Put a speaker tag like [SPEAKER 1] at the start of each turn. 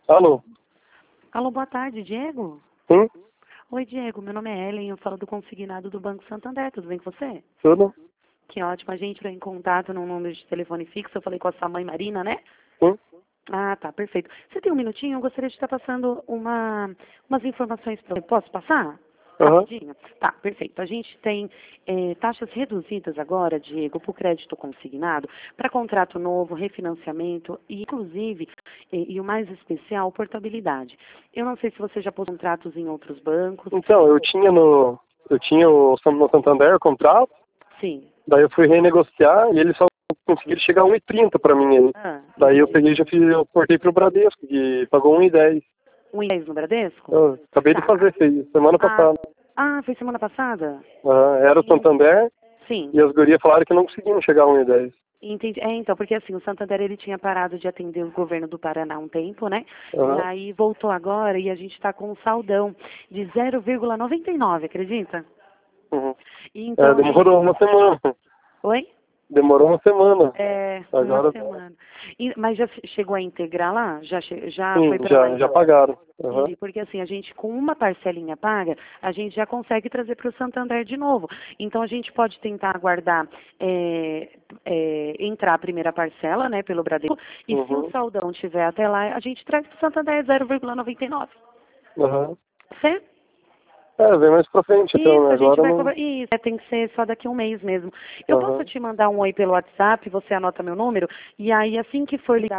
[SPEAKER 1] Alô?
[SPEAKER 2] Alô, boa tarde, Diego?
[SPEAKER 1] Sim?
[SPEAKER 2] Oi, Diego, meu nome é Ellen, eu falo do consignado do Banco Santander, tudo bem com você?
[SPEAKER 1] Tudo?
[SPEAKER 2] Que ótimo, a gente entrou em contato num número de telefone fixo, eu falei com a sua mãe Marina, né?
[SPEAKER 1] Sim?
[SPEAKER 2] Ah, tá, perfeito. Você tem um minutinho? Eu gostaria de estar passando umas informações para você. Posso passar?
[SPEAKER 1] Aham.
[SPEAKER 2] Rapidinho? Tá, perfeito. A gente tem taxas reduzidas agora, Diego, para o crédito consignado, para contrato novo, refinanciamento e, inclusive, e o mais especial, portabilidade. Eu não sei se você já pôs contratos em outros bancos.
[SPEAKER 1] Então, eu tinha no Santander o contrato,
[SPEAKER 2] Sim.
[SPEAKER 1] daí eu fui renegociar e eles só conseguiram chegar a 1,30 para mim aí.
[SPEAKER 2] Ah,
[SPEAKER 1] Daí eu
[SPEAKER 2] entendi.
[SPEAKER 1] peguei e eu cortei pro Bradesco, que pagou 1,10.
[SPEAKER 2] Um inglês no Bradesco?
[SPEAKER 1] Eu acabei de
[SPEAKER 2] Tá.
[SPEAKER 1] fazer, fez semana
[SPEAKER 2] Ah,
[SPEAKER 1] passada.
[SPEAKER 2] foi semana passada?
[SPEAKER 1] Era o Santander
[SPEAKER 2] Sim.
[SPEAKER 1] e as gurias falaram que não conseguiam chegar a 1,10.
[SPEAKER 2] Entendi. Então, porque assim, o Santander ele tinha parado de atender o governo do Paraná há um tempo, né? E
[SPEAKER 1] Aham.
[SPEAKER 2] aí voltou agora e a gente está com um saldão de 0,99, acredita?
[SPEAKER 1] Uhum.
[SPEAKER 2] Então,
[SPEAKER 1] Demorou uma semana.
[SPEAKER 2] oi?
[SPEAKER 1] Demorou uma semana.
[SPEAKER 2] Uma
[SPEAKER 1] Agora,
[SPEAKER 2] semana. Mas já chegou a integrar lá? Já
[SPEAKER 1] sim,
[SPEAKER 2] foi para lá
[SPEAKER 1] já
[SPEAKER 2] então?
[SPEAKER 1] pagaram. Aham.
[SPEAKER 2] Entendi, porque assim, a gente com uma parcelinha paga, a gente já consegue trazer para o Santander de novo. Então a gente pode tentar aguardar entrar a primeira parcela, né, pelo Bradesco, e se o
[SPEAKER 1] Uhum.
[SPEAKER 2] saldão tiver até lá, a gente traz para o Santander 0,99.
[SPEAKER 1] Aham.
[SPEAKER 2] Certo?
[SPEAKER 1] Vem mais pra frente então,
[SPEAKER 2] Isso,
[SPEAKER 1] né?
[SPEAKER 2] a gente
[SPEAKER 1] Agora
[SPEAKER 2] vai
[SPEAKER 1] não.
[SPEAKER 2] cobrar. Isso, tem que ser só daqui a um mês mesmo. Eu posso
[SPEAKER 1] Aham.
[SPEAKER 2] te mandar um oi pelo WhatsApp, você anota meu número, e aí assim que for ligar